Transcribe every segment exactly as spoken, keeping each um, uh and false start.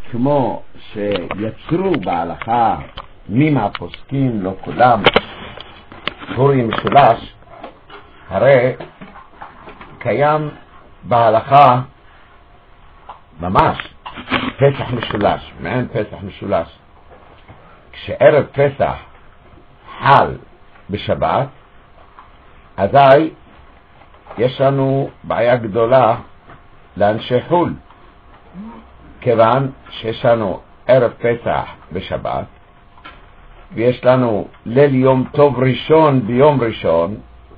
כמו שיצרו בהלכה מי מהפוסקים, לא כולם, פורים משולש, הרי קיים בהלכה ממש פסח משולש, מעין פסח משולש. כשערב פסח חל בשבת, אזי יש לנו בעיה גדולה לאנשי חול, כיוון שיש לנו ערב פסח בשבת, ויש לנו ליל יום טוב ראשון ביום ראשון,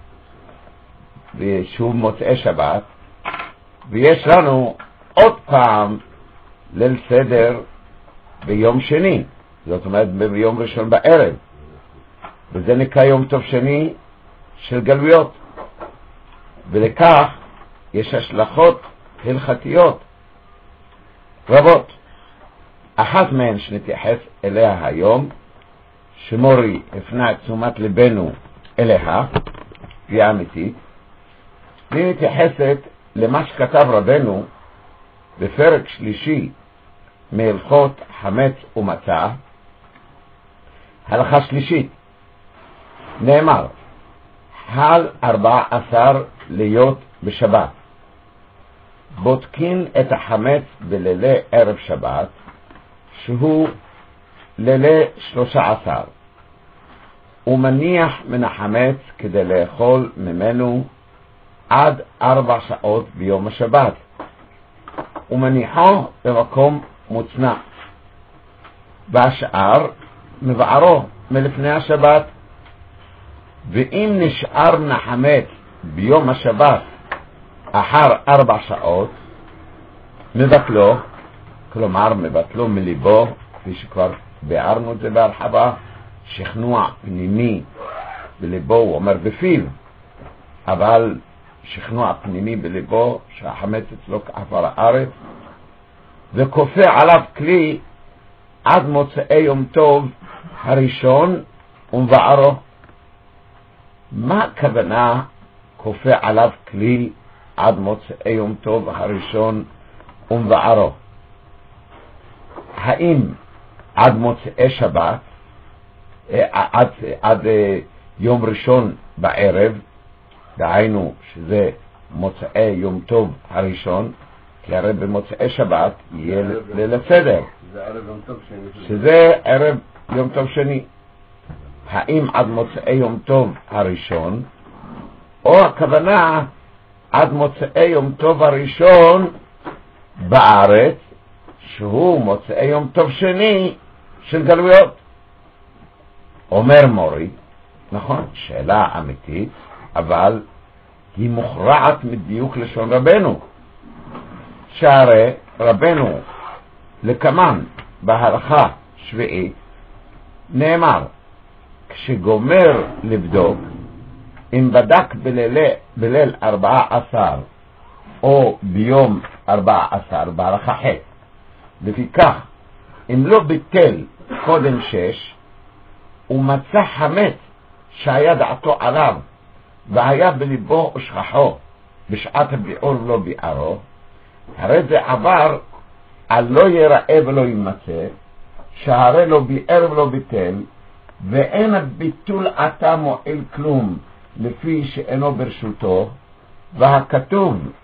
שהוא מוצאי שבת, ויש לנו עוד פעם ליל סדר ביום שני, זאת אומרת ביום ראשון בערב, וזה נקרא יום טוב שני של גלויות. ולכך יש השלכות הלכתיות רבות. אחת מהן שנתייחס אליה היום, שמורי הפנה את תשומת לבנו אליה, היא אמיתית, והיא מתייחסת למה שכתב רבנו בפרק שלישי מהלכות חמץ ומצה, הלכה שלישית. נאמר, חל ארבע עשר להיות בשבת, בודקין את החמץ בלילי ערב שבת, שהוא לילי שלושה עשר, ומניח מן החמץ כדי לאכול ממנו עד ארבע שעות ביום השבת, ומניחו במקום מוצנע, והשאר מבערו מלפני השבת. ואם נשאר מן החמץ ביום השבת אחר ארבע שעות, מבטלו, כלומר מבטלו מליבו, כפי שכבר ביארנו את זה בהרחבה, שכנוע פנימי בליבו, הוא אומר בפיו, אבל שכנוע פנימי בליבו שהחמץ אצלו כעפר הארץ, וכופה עליו כלי עד מוצאי יום טוב הראשון ומבערו. מה הכוונה כופה עליו כלי עד מוצאי יום טוב הראשון ומבערו? האם עד מוצאי שבת, עד, עד יום ראשון בערב, דהיינו שזה מוצאי יום טוב הראשון, כי הרי במוצאי שבת יהיה ליל הסדר, שזה ערב יום טוב שני. האם עד מוצאי יום טוב הראשון, או הכוונה עד מוצאי יום טוב הראשון בארץ, שהוא מוצאי יום טוב שני של גלויות? אומר מורי, נכון, שאלה אמיתית, אבל היא מוכרעת מדיוק לשון רבנו, שהרי רבנו לקמן בהלכה שביעית נאמר, כשגומר לבדוק, אם בדק בליל, בליל ארבעה עשר או ביום ארבעה עשר בהלכה ח', לפיכך אם לא ביטל קודם שש ומצא חמץ שהיה דעתו עליו והיה בליבו ושכחו בשעת הביעור ולא ביערו, הרי זה עבר על לא יראה ולא ימצא, שהרי לא ביער ולא ביטל, ואין הביטול עתה מועיל כלום לפי שאינו ברשותו, והכתוב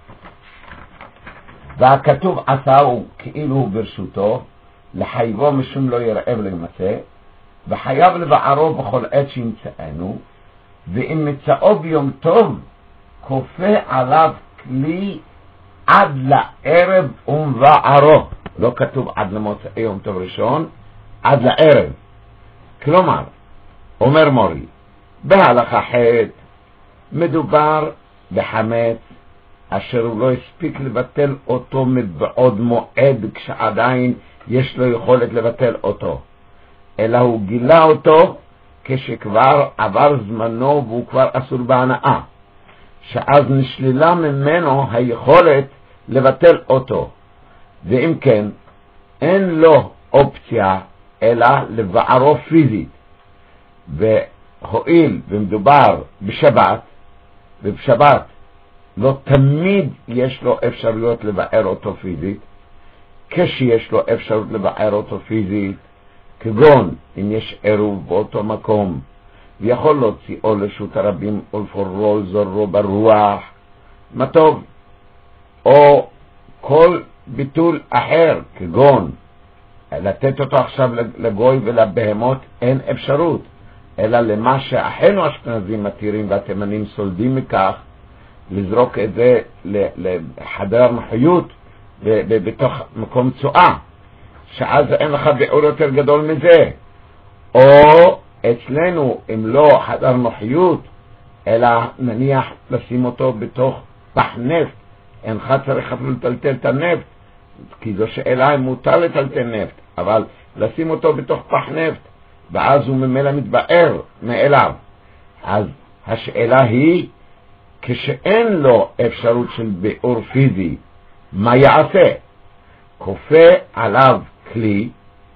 והכתוב עשה הוא כאילו הוא ברשותו, לחייבו משום לא יראה ולא ימצא, וחייב לבערו בכל עת שימצאנו, ואם מצאו ביום טוב כופה עליו כלי עד לערב ומבערו. לא כתוב עד למוצאי יום טוב ראשון, עד לערב. כלומר, אומר מורי, בהלכה ח' מדובר בחמץ אשר הוא לא הספיק לבטל אותו מבעוד מועד כשעדיין יש לו יכולת לבטל אותו, אלא הוא גילה אותו כשכבר עבר זמנו והוא כבר אסור בהנאה, שאז נשללה ממנו היכולת לבטל אותו, ואם כן אין לו אופציה אלא לבערו פיזית, והואיל ומדובר בשבת, ובשבת לא תמיד יש לו אפשרויות לבער אותו פיזית, כשיש לו אפשרות לבער אותו פיזית, כגון אם יש עירוב באותו מקום ויכול להוציאו לשוט הרבים או לפוררו לזורו ברוח, מה טוב. או כל ביטול אחר, כגון לתת אותו עכשיו לגוי ולבהמות, אין אפשרות, אלא למה שאחינו אשכנזים מתירים והתימנים סולדים מכך, לזרוק את זה לחדר מחיות בתוך מקום צועה, שאז אין לך ביעור יותר גדול מזה. או אצלנו, אם לא חדר מחיות, אלא נניח לשים אותו בתוך פח נפט, אינך צריך אפילו לטלטל את הנפט, כי זו שאלה אם מותר לטלטל נפט, אבל לשים אותו בתוך פח נפט, ואז הוא ממילא מתבאר מאליו. אז השאלה היא, כשאין לו אפשרות של ביעור פיזי, מה יעשה? כופה עליו כלי,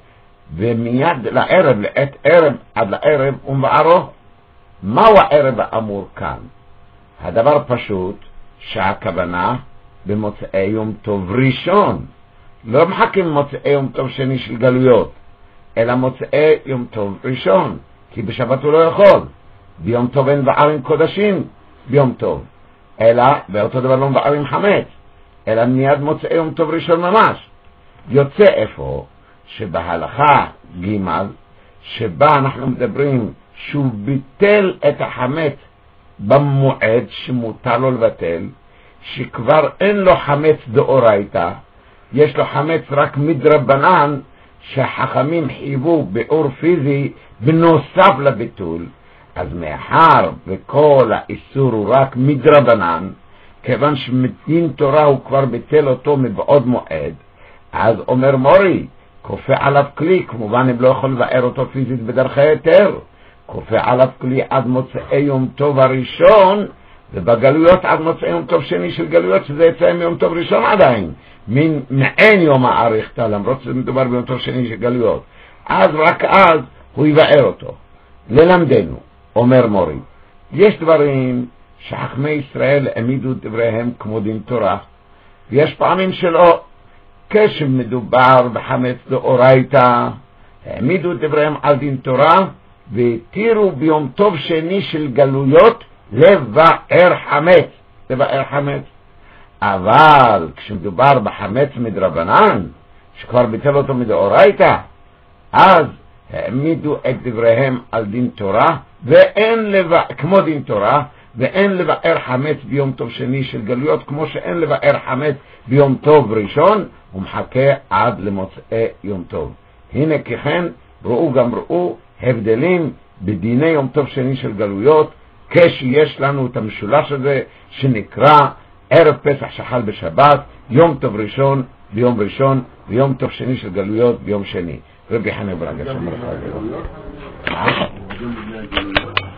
ומיד לערב, לעת ערב, עד לערב, ומבערו. מהו הערב האמור כאן? הדבר פשוט, שהכוונה במוצאי יום טוב ראשון, לא מחכים מוצאי יום טוב שני של גלויות, אלא מוצאי יום טוב ראשון, כי בשבת הוא לא יכול. ביום טוב אין בערים קודשים ביום טוב, אלא באותו דבר לא בערים חמץ, אלא מיד מוצאי יום טוב ראשון ממש. יוצא איפה שבהלכה ג' שבה אנחנו מדברים שהוא ביטל את החמץ במועד שמותר לו לבטל, שכבר אין לו חמץ דאורייתא, יש לו חמץ רק מדרבנן, שהחכמים חייבו ביעור פיזי בנוסף לביטול. אז מאחר וכל האיסור הוא רק מדרבנן, כיוון שמדין תורה הוא כבר ביטל אותו מבעוד מועד, אז אומר מורי, כופה עליו כלי, כמובן אם לא יכול לבאר אותו פיזית בדרכי היתר, כופה עליו כלי עד מוצאי יום טוב הראשון, ובגלויות עד מוצאי יום טוב שני של גלויות, שזה יצא מיום טוב ראשון עדיין, מן מעין יום האריכתא, למרות שזה מדובר ביום טוב שני של גלויות, אז רק אז הוא יבאר אותו. ללמדנו, אומר מורי, יש דברים שחכמי ישראל העמידו דבריהם כמו דין תורה, ויש פעמים שלא. כשמדובר בחמץ דאורייתא, העמידו דבריהם על דין תורה, והתירו ביום טוב שני של גלויות לבאר חמץ, לבאר חמץ. אבל כשמדובר בחמץ מדרבנן, שכבר ביטל אותו מדאורייתא, אז העמידו את דבריהם על דין תורה, ואין לבאר, כמו דין תורה, ואין לבאר חמץ ביום טוב שני של גלויות, כמו שאין לבאר חמץ ביום טוב ראשון, ומחכה עד למוצאי יום טוב. הנה ככן, ראו גם ראו הבדלים בדיני יום טוב שני של גלויות, כשיש לנו את המשולש הזה שנקרא ערב פסח שחל בשבת, יום טוב ראשון ביום ראשון, ויום טוב שני של גלויות ביום שני. רבי חנן ברגע שמר חג.